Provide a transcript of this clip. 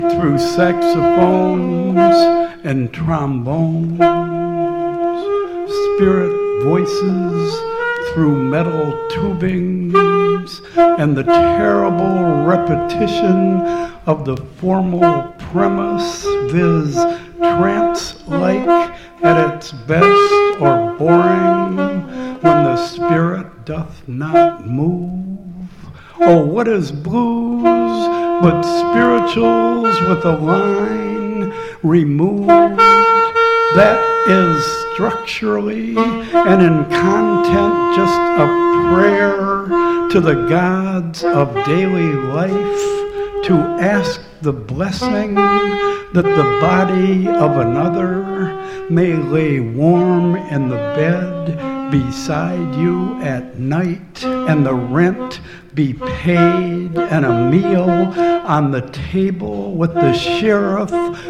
through saxophones and trombones, spirit voices through metal tubings, and the terrible repetition of the formal premise, viz. Trance-like at its best, or boring when the spirit doth not move. Oh, what is blues but spirituals with a line removed? That is structurally and in content just a prayer to the gods of daily life to ask the blessing that the body of another may lay warm in the bed beside you at night, and the rent be paid, and a meal on the table with the sheriff